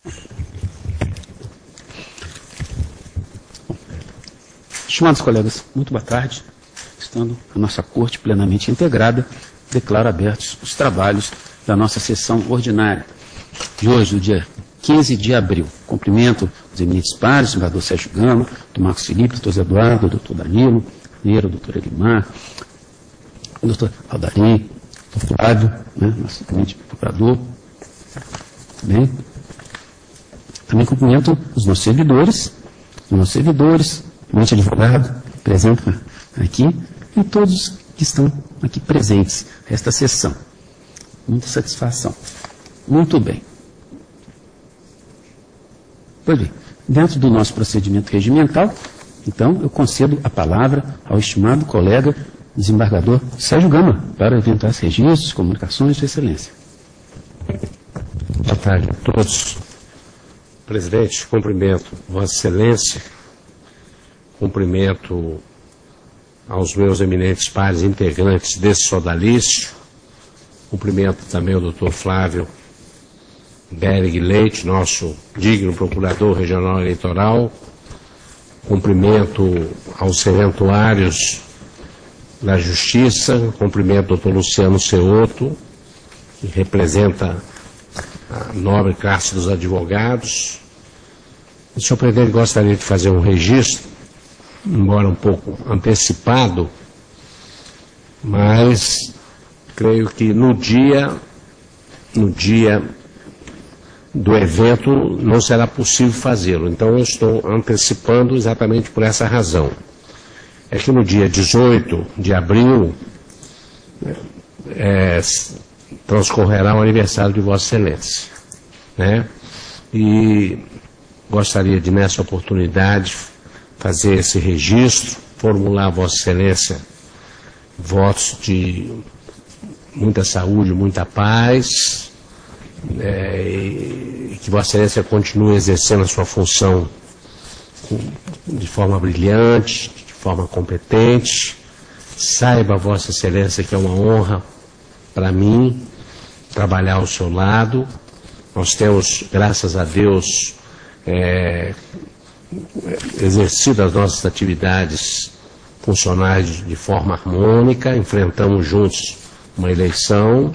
Estimados colegas, muito boa tarde. Estando a nossa corte plenamente integrada, declaro abertos os trabalhos da nossa sessão ordinária de hoje, do dia 15 de abril. Cumprimento os eminentes pares, o senador Sérgio Gama, do Marcos Felipe, doutor Zé Eduardo, doutor Danilo, o doutor Elimar, o doutor Aldari, o doutor Flávio, nosso eminente procurador. Também cumprimento os nossos servidores, o eminente advogado, presente aqui, e todos que estão aqui presentes nesta sessão. Muita satisfação. Muito bem. Pois bem, dentro do nosso procedimento regimental, então, eu concedo a palavra ao estimado colega desembargador Sérgio Gama, para eventuais registros, comunicações de excelência. Boa tarde a todos. Presidente, cumprimento Vossa Excelência, cumprimento aos meus eminentes pares integrantes desse sodalício, cumprimento também o doutor Flávio Berig Leite, nosso digno procurador regional eleitoral, cumprimento aos serventuários da Justiça, cumprimento o doutor Luciano Ceoto, que representa a nobre classe dos advogados. O senhor presidente, gostaria de fazer um registro, embora um pouco antecipado, mas creio que no dia do evento não será possível fazê-lo. Então eu estou antecipando exatamente por essa razão. É que no dia 18 de abril transcorrerá o aniversário de Vossa Excelência, E gostaria de, nessa oportunidade, fazer esse registro, formular a Vossa Excelência votos de muita saúde, muita paz, e que Vossa Excelência continue exercendo a sua função de forma brilhante, de forma competente. Saiba, Vossa Excelência, que é uma honra para mim trabalhar ao seu lado. Nós temos, graças a Deus, exercido as nossas atividades funcionais de forma harmônica, enfrentamos juntos uma eleição,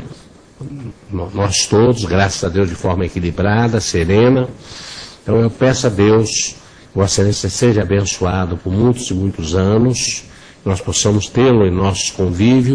nós todos, graças a Deus, de forma equilibrada, serena. Então eu peço a Deus que Vossa Excelência seja abençoado por muitos e muitos anos, que nós possamos tê-lo em nosso convívio,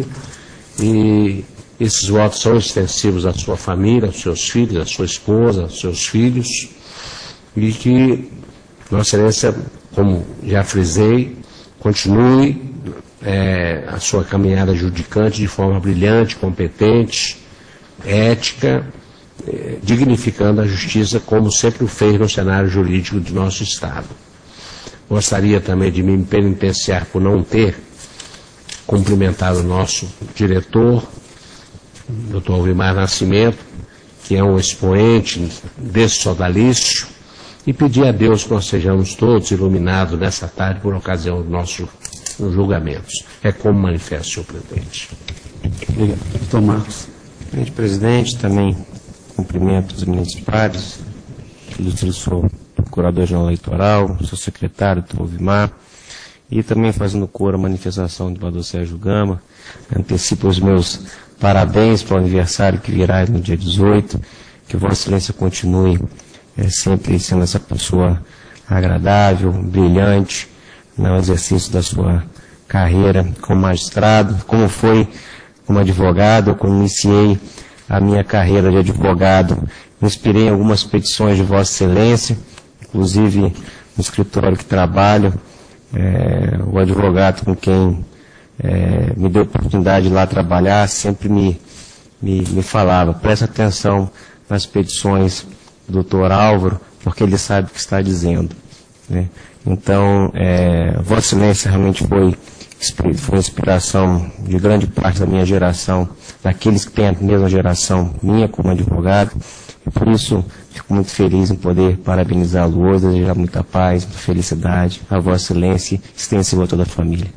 e esses votos são extensivos à sua família, aos seus filhos, à sua esposa, aos seus filhos, e que Vossa Excelência, como já frisei, continue a sua caminhada judicante de forma brilhante, competente, ética, dignificando a justiça como sempre o fez no cenário jurídico de nosso Estado. Gostaria também de me penitenciar por não ter cumprimentado o nosso diretor, Dr. Alvimar Nascimento, que é um expoente desse sodalício, e pedir a Deus que nós sejamos todos iluminados nessa tarde por ocasião dos nossos julgamentos. É como manifesto, senhor presidente. Obrigado. Doutor Marcos. Presidente, também cumprimento os eminentes pares, ilustre senhor procurador-geral eleitoral, seu secretário, doutor Alvimar, e também fazendo coro à manifestação do vereador Sérgio Gama. Antecipo os meus parabéns para o aniversário que virá no dia 18, que Vossa Excelência continue sempre sendo essa pessoa agradável, brilhante, no exercício da sua carreira como magistrado, como foi como advogado. Quando iniciei a minha carreira de advogado, me inspirei em algumas petições de Vossa Excelência, inclusive no escritório que trabalho, o advogado com quem me deu a oportunidade de lá trabalhar sempre me falava: presta atenção nas petições do doutor Álvaro, porque ele sabe o que está dizendo. Então, Vossa Excelência realmente foi inspiração de grande parte da minha geração, daqueles que têm a mesma geração minha como advogado, e por isso fico muito feliz em poder parabenizá-lo hoje, desejar muita paz, muita felicidade a Vossa Excelência, extensiva a toda a família.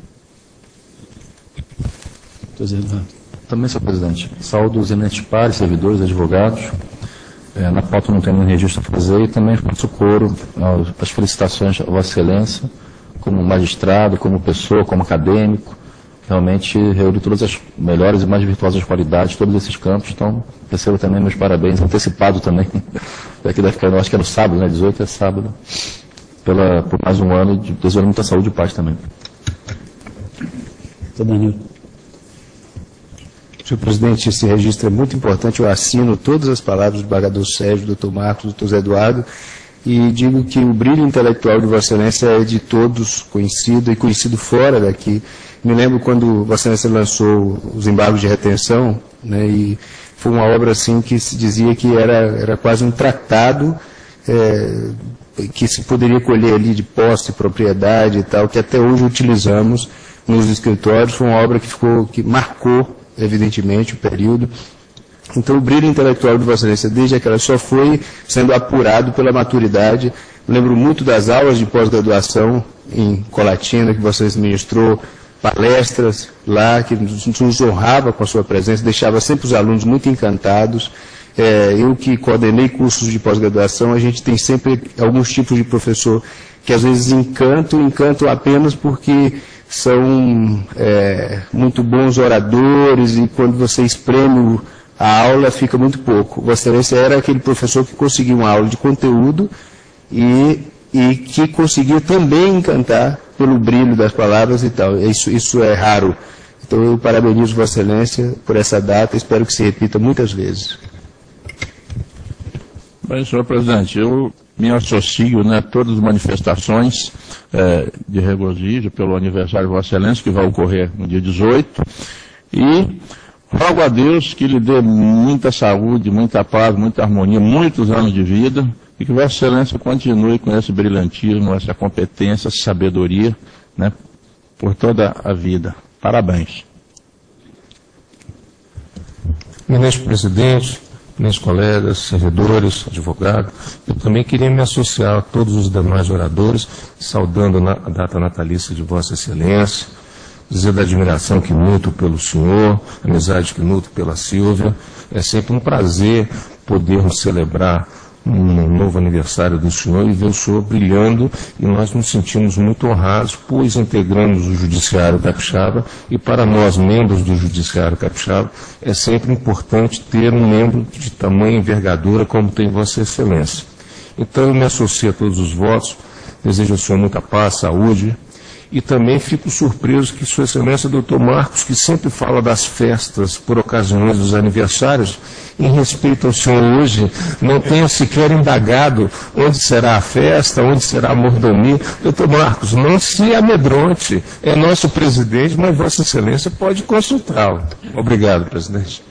Também, senhor presidente, saúdo os eminentes pares, servidores, advogados, Na pauta não tem nenhum registro a fazer, e também faço coro às felicitações a Vossa Excelência, como magistrado, como pessoa, como acadêmico. Realmente reúne todas as melhores e mais virtuosas qualidades, todos esses campos. Então, recebo também meus parabéns, antecipado também. Daqui deve ficar, acho que é no sábado, né? 18 é sábado. Por mais um ano, desejo muita saúde e paz também. Danilo. Senhor presidente, esse registro é muito importante. Eu assino todas as palavras do desembargador Sérgio, do Dr. Marcos, do Dr. Zé Eduardo, e digo que o brilho intelectual de Vossa Excelência é de todos conhecido e conhecido fora daqui. Me lembro quando Vossa Excelência lançou os embargos de retenção, né, e foi uma obra assim que se dizia que era quase um tratado que se poderia colher ali de posse, propriedade e tal, que até hoje utilizamos nos escritórios. Foi uma obra que marcou, evidentemente, o período. Então, o brilho intelectual de Vossa Excelência, desde aquela, só foi sendo apurado pela maturidade. Me lembro muito das aulas de pós-graduação em Colatina, que Vossa Excelência ministrou, palestras lá, que nos honrava com a sua presença, deixava sempre os alunos muito encantados. Eu que coordenei cursos de pós-graduação, a gente tem sempre alguns tipos de professor que às vezes encantam apenas porque são muito bons oradores, e quando você espreme a aula fica muito pouco. Vossa Excelência era aquele professor que conseguia uma aula de conteúdo e que conseguia também encantar pelo brilho das palavras e tal. Isso é raro. Então eu parabenizo Vossa Excelência por essa data, espero que se repita muitas vezes. Bem, senhor presidente, eu me associo a todas as manifestações de regozijo pelo aniversário de Vossa Excelência, que vai ocorrer no dia 18, e rogo a Deus que lhe dê muita saúde, muita paz, muita harmonia, muitos anos de vida, e que Vossa Excelência continue com esse brilhantismo, essa competência, essa sabedoria, né, por toda a vida. Parabéns. Ministro presidente, meus colegas, servidores, advogados, eu também queria me associar a todos os demais oradores, saudando a data natalícia de Vossa Excelência, dizer da admiração que nutro pelo senhor, amizade que nutro pela Silvia. É sempre um prazer podermos celebrar um novo aniversário do senhor e ver o senhor brilhando, e nós nos sentimos muito honrados, pois integramos o Judiciário Capixaba, e para nós, membros do Judiciário Capixaba, é sempre importante ter um membro de tamanha envergadura como tem Vossa Excelência. Então eu me associo a todos os votos, desejo ao senhor muita paz, saúde, e também fico surpreso que Sua Excelência Dr. Marcos, que sempre fala das festas por ocasiões dos aniversários, em respeito ao senhor hoje, não tenha sequer indagado onde será a festa, onde será a mordomia. Dr. Marcos, não se amedronte, é nosso presidente, mas Vossa Excelência pode consultá-lo. Obrigado, presidente.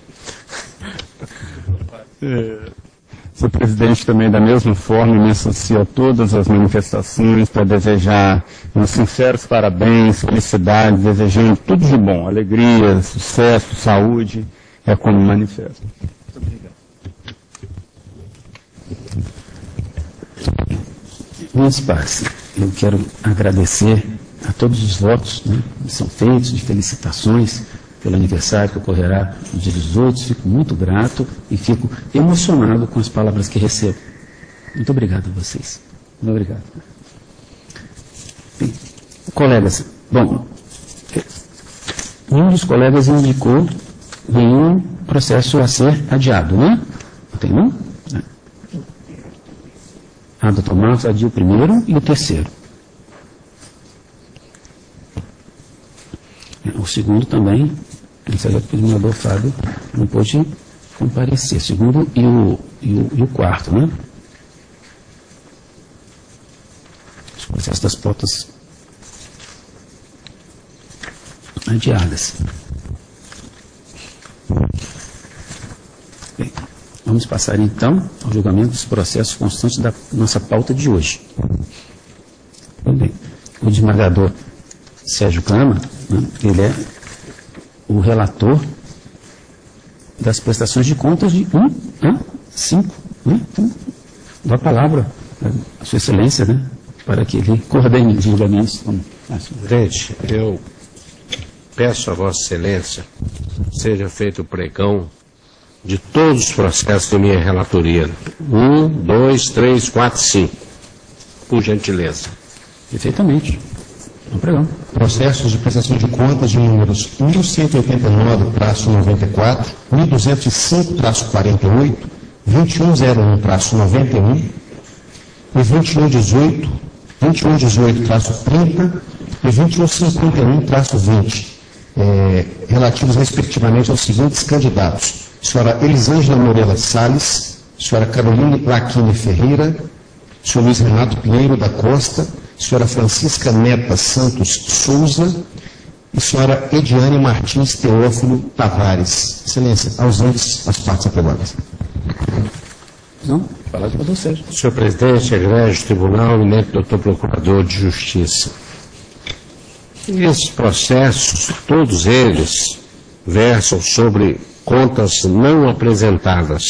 Senhor presidente, também da mesma forma me associo a todas as manifestações para desejar uns sinceros parabéns, felicidades, desejando tudo de bom, alegria, sucesso, saúde, é como manifesto. Muito obrigado. Meus pais, eu quero agradecer a todos os votos, né, que são feitos, de felicitações pelo aniversário que ocorrerá no dia 18, fico muito grato e fico emocionado com as palavras que recebo. Muito obrigado a vocês. Muito obrigado. Bem, colegas, bom, um dos colegas indicou nenhum processo a ser adiado, né? Não tem não? Dr. Marcos adiou o primeiro e o terceiro. O segundo também, o examinador Fábio não pôde comparecer. O segundo e o quarto, né? Os processos das pautas adiadas. Bem, vamos passar então ao julgamento dos processos constantes da nossa pauta de hoje. Bem, o desembargador Sérgio Câmara, né, ele é o relator das prestações de contas de 1 a 5. Né? Então, dou a palavra à Sua Excelência, né, para que ele coordene os julgamentos. Presidente, eu peço a Vossa Excelência seja feito o pregão de todos os processos da minha relatoria. 1, 2, 3, 4, 5. Por gentileza. Perfeitamente. Não problema. Processos de prestação de contas de números 1189-94, 1205-48, 2101-91 e 2118, 2118-30 e 2151-20, relativos respectivamente aos seguintes candidatos: senhora Elisângela Moreira Salles, senhora Caroline Laquine Ferreira, senhor Luiz Renato Pinheiro da Costa, senhora Francisca Neta Santos Souza e senhora Ediane Martins Teófilo Tavares. Excelência, ausentes as partes aprovadas. Não, palavra para você. Senhor presidente, egrégio tribunal, eminente doutor procurador de justiça. Esses processos, todos eles, versam sobre contas não apresentadas.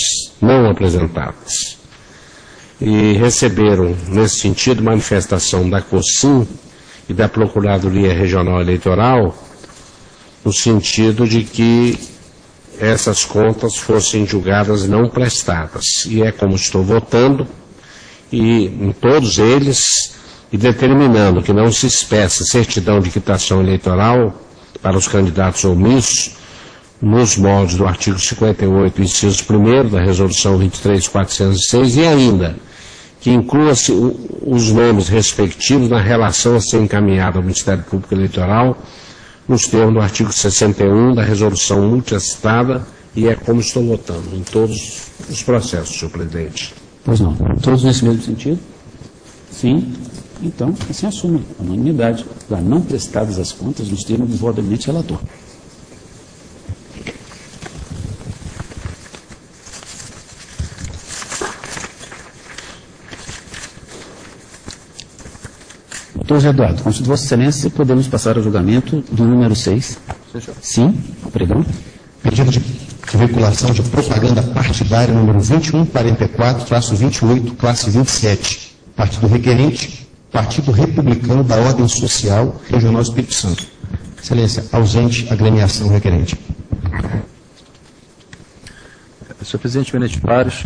E receberam, nesse sentido, manifestação da COSIM e da Procuradoria Regional Eleitoral, no sentido de que essas contas fossem julgadas não prestadas. E é como estou votando, e em todos eles, e determinando que não se espécie certidão de quitação eleitoral para os candidatos omissos, nos moldes do artigo 58, inciso 1º da Resolução 23.406, e ainda que inclua-se os nomes respectivos na relação a ser encaminhada ao Ministério Público Eleitoral, nos termos do artigo 61 da resolução multiacitada, e é como estou votando em todos os processos, senhor presidente. Pois não. Todos nesse mesmo sentido? Sim. Então, assim assume a unanimidade para não prestadas as contas nos termos do voto do eminente relator. Doutor José Eduardo, com Vossa Excelência, podemos passar ao julgamento do número 6. Sim, pregão. Pedido de veiculação de propaganda partidária número 2144-28, classe 27. Partido requerente, Partido Republicano da Ordem Social Regional Espírito Santo. Excelência, ausente agremiação requerente. Senhor presidente Benedito Pares,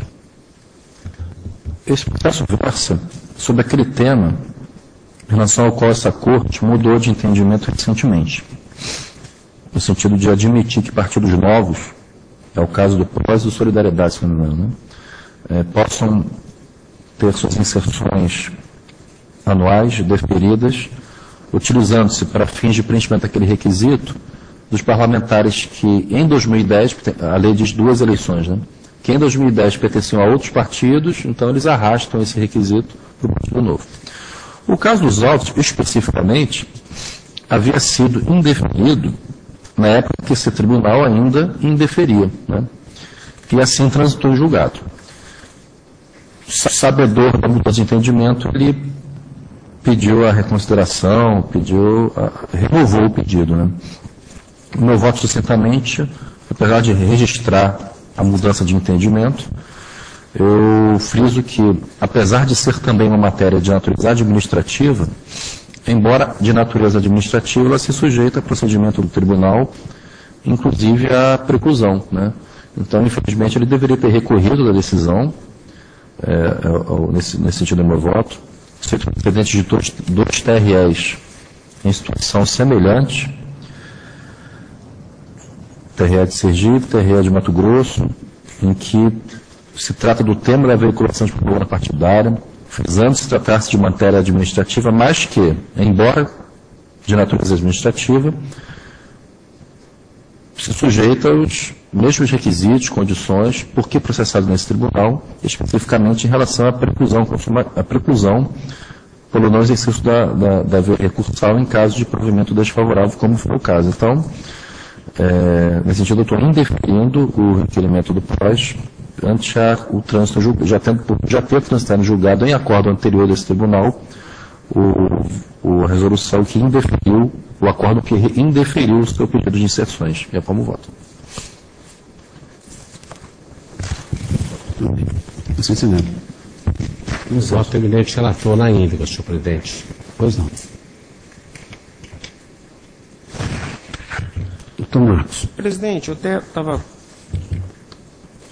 esse processo versa sobre aquele tema em relação ao qual essa Corte mudou de entendimento recentemente, no sentido de admitir que partidos novos, é o caso do PROS e do Solidariedade, se não me engano, possam ter suas inserções anuais deferidas, utilizando-se para fins de preenchimento daquele requisito dos parlamentares que em 2010, a lei diz 2 eleições, né? Que em 2010 pertenciam a outros partidos, então eles arrastam esse requisito para o partido novo. O caso dos autos, especificamente, havia sido indeferido na época que esse tribunal ainda indeferia, né? E assim transitou em julgado. Sabedor da mudança de entendimento, ele pediu a reconsideração, renovou o pedido, né? O meu voto sucintamente, apesar de registrar a mudança de entendimento, eu friso que, apesar de ser também uma matéria de natureza administrativa, embora de natureza administrativa, ela se sujeita a procedimento do tribunal, inclusive a preclusão, né? Então, infelizmente, ele deveria ter recorrido da decisão, nesse sentido do meu voto, feito precedente de dois TREs em situação semelhante, TRE de Sergipe, TRE de Mato Grosso, em que se trata do tema da veiculação de propaganda partidária, frisando-se tratar-se de matéria administrativa, mas que, embora de natureza administrativa, se sujeita aos mesmos requisitos, condições, porque processado nesse tribunal, especificamente em relação à preclusão pelo não exercício da via recursal em caso de provimento desfavorável, como foi o caso. Então, nesse sentido, eu estou indeferindo o requerimento do PROS ante o trânsito, já ter transitado em julgado em acordo anterior desse tribunal, a resolução que indeferiu, o acordo que indeferiu o seu pedido de inserções. É como voto. Assim se lembra. Voto eminente relator na íntegra, senhor presidente. Pois não. Doutor Marcos. Presidente, eu até estava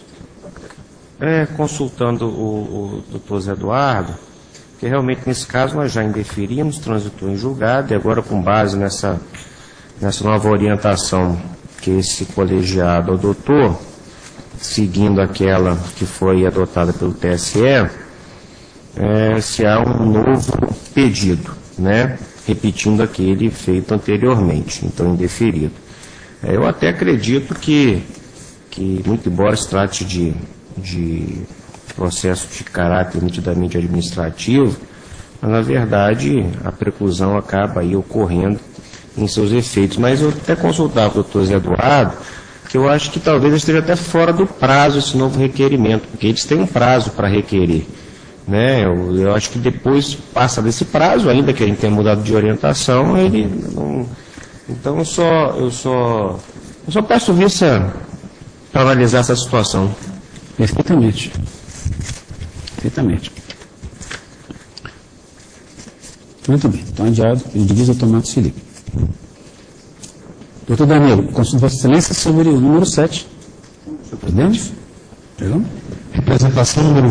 Consultando o doutor Zé Eduardo, que realmente nesse caso nós já indeferimos, transitou em julgado, e agora com base nessa nova orientação que esse colegiado adotou, seguindo aquela que foi adotada pelo TSE, se há um novo pedido, né? Repetindo aquele feito anteriormente, então indeferido. Eu até acredito que muito embora se trate de processo de caráter nitidamente administrativo, mas, na verdade, a preclusão acaba aí ocorrendo em seus efeitos. Mas eu até consultava o doutor Zé Eduardo, que eu acho que talvez esteja até fora do prazo esse novo requerimento, porque eles têm um prazo para requerer, né? Eu acho que depois passa desse prazo, ainda que a gente tenha mudado de orientação, ele não... Então eu só peço vista para analisar essa situação. Perfeitamente. Perfeitamente. Muito bem. Então, adiado, eu diviso ao Tomás Felipe. Doutor Danilo, consulto Vossa Excelência sobre o número 7. Senhor presidente. Perdão? Representação número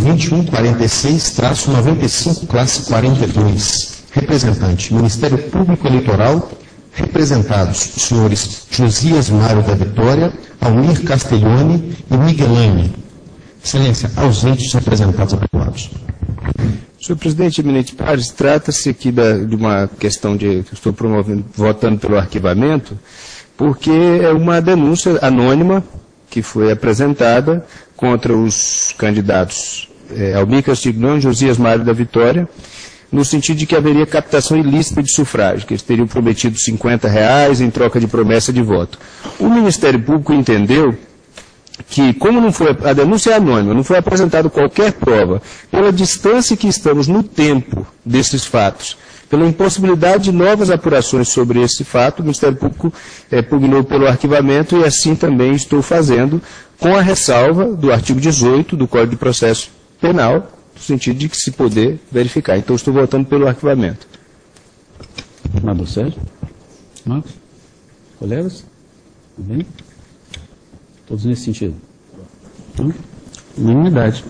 2146-95, classe 42. Representante, Ministério Público Eleitoral. Representados, os senhores Josias Mário da Vitória, Almir Castelloni e Miguelani. Excelência, ausentes representados aprovados. Senhor presidente, eminente pares, trata-se aqui de uma questão que estou votando pelo arquivamento, porque é uma denúncia anônima que foi apresentada contra os candidatos Almir Castelloni e Josias Mário da Vitória, no sentido de que haveria captação ilícita de sufrágio, que eles teriam prometido R$50 em troca de promessa de voto. O Ministério Público entendeu que, como não foi, a denúncia é anônima, não foi apresentada qualquer prova, pela distância que estamos no tempo desses fatos, pela impossibilidade de novas apurações sobre esse fato, o Ministério Público pugnou pelo arquivamento e assim também estou fazendo, com a ressalva do artigo 18 do Código de Processo Penal, no sentido de que se poder verificar. Então, estou votando pelo arquivamento. Senador Sérgio? Marcos? Colegas? Tudo bem? Todos nesse sentido? Então, unanimidade.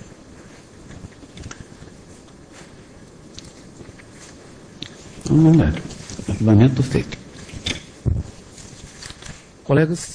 Unanimidade. Arquivamento feito. Colegas?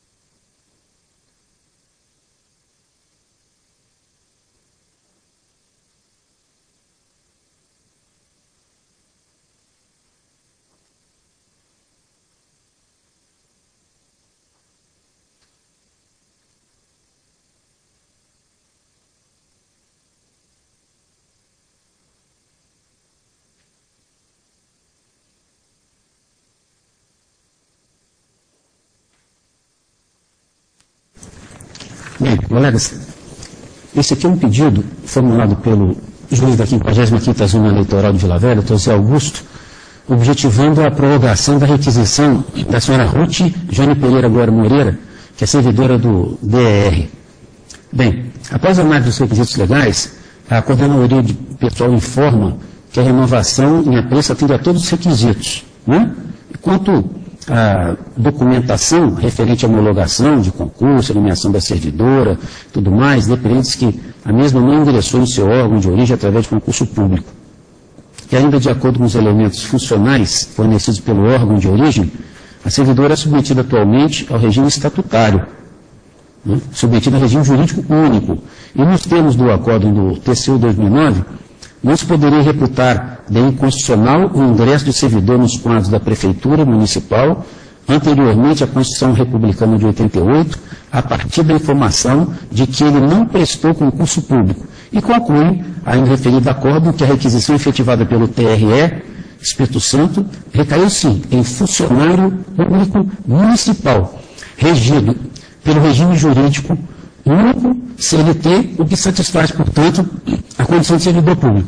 Bem, colegas, esse aqui é um pedido formulado pelo juiz da 55ª Zona Eleitoral de Vila Velha, doutor Zé Augusto, objetivando a prorrogação da requisição da senhora Ruth Jane Pereira Guara Moreira, que é servidora do DER. Bem, após a análise dos requisitos legais, a Coordenadoria de Pessoal informa que a renovação em apreço atende a todos os requisitos, né? Quanto a documentação referente à homologação de concurso, a nomeação da servidora, tudo mais, dependentes que a mesma não ingressou no seu órgão de origem através de concurso público. E ainda de acordo com os elementos funcionais fornecidos pelo órgão de origem, a servidora é submetida atualmente ao regime estatutário, né? Submetida ao regime jurídico único. E nos termos do acórdão do TCU 2009, não se poderia reputar de inconstitucional o ingresso do servidor nos quadros da Prefeitura Municipal, anteriormente à Constituição Republicana de 88, a partir da informação de que ele não prestou concurso público. E conclui, ainda referido acórdão, que a requisição efetivada pelo TRE, Espírito Santo, recaiu sim em funcionário público municipal, regido pelo regime jurídico único CLT, o que satisfaz, portanto, a condição de servidor público.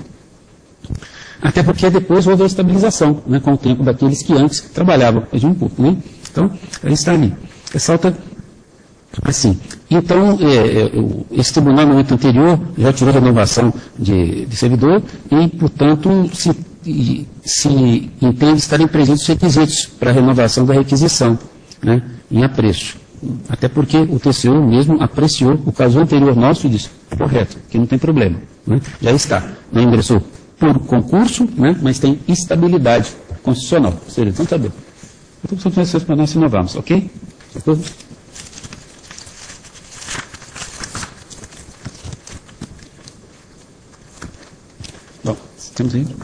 Até porque depois houve a estabilização, né, com o tempo daqueles que antes trabalhavam no regime público. Né? Então, aí está ali. Ressalta assim. Então, esse tribunal, no momento anterior, já tirou a renovação de servidor e, portanto, se entende estarem presentes os requisitos para a renovação da requisição, né, em apreço. Até porque o TCU mesmo apreciou o caso anterior nosso e disse, correto, que não tem problema, né? Já está. Não ingressou por concurso, né? Mas tem estabilidade constitucional. Ou seja, então está bem. Então são condições para nós renovarmos, ok? Bom, temos aí.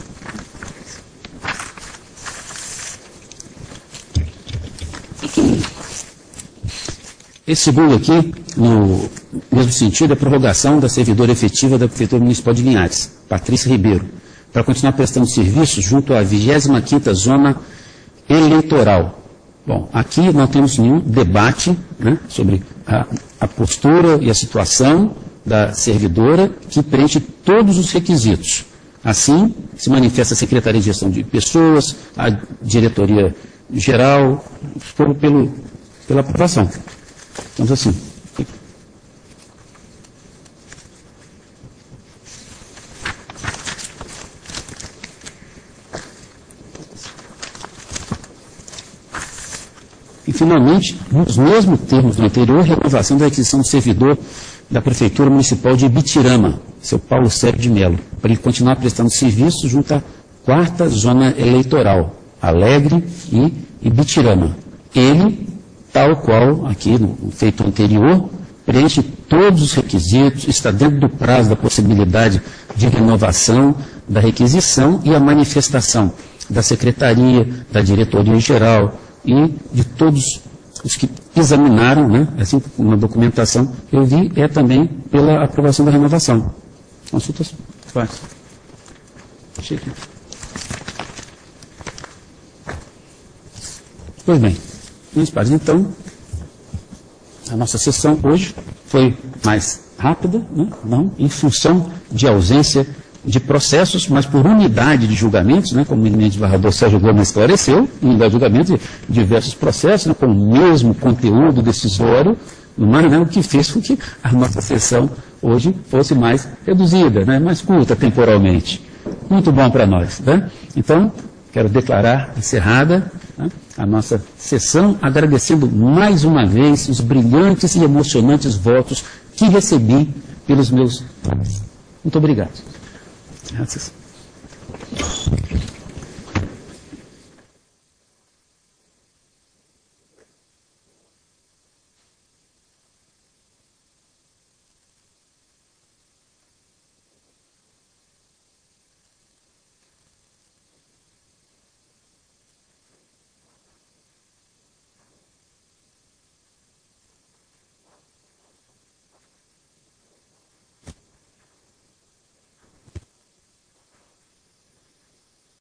Esse segundo aqui, no mesmo sentido, é a prorrogação da servidora efetiva da Prefeitura Municipal de Linhares, Patrícia Ribeiro, para continuar prestando serviços junto à 25ª Zona Eleitoral. Bom, aqui não temos nenhum debate, né, sobre a postura e a situação da servidora que preenche todos os requisitos. Assim, se manifesta a Secretaria de Gestão de Pessoas, a Diretoria Geral, pela aprovação. Então, assim. E, finalmente, nos mesmos termos do anterior, renovação da requisição do servidor da Prefeitura Municipal de Ibitirama, seu Paulo Sérgio de Melo, para ele continuar prestando serviço junto à 4ª Zona Eleitoral, Alegre e Ibitirama. Ele, tal qual aqui no feito anterior, preenche todos os requisitos, está dentro do prazo da possibilidade de renovação da requisição e a manifestação da Secretaria, da Diretoria Geral e de todos os que examinaram, né, assim, uma documentação, eu vi, é também pela aprovação da renovação. Consulta faz. Chique. Pois bem, meus pares, então, a nossa sessão hoje foi mais rápida, né? Não em função de ausência de processos, mas por unidade de julgamentos, né? Como o eminente desembargador Sérgio Gomes esclareceu, unidade de julgamentos de diversos processos, né? Com o mesmo conteúdo decisório, mas, né? O que fez com que a nossa sessão hoje fosse mais reduzida, né? Mais curta temporalmente. Muito bom para nós, né? Então, quero declarar encerrada, né, a nossa sessão, agradecendo mais uma vez os brilhantes e emocionantes votos que recebi pelos meus pais. Muito obrigado. Graças.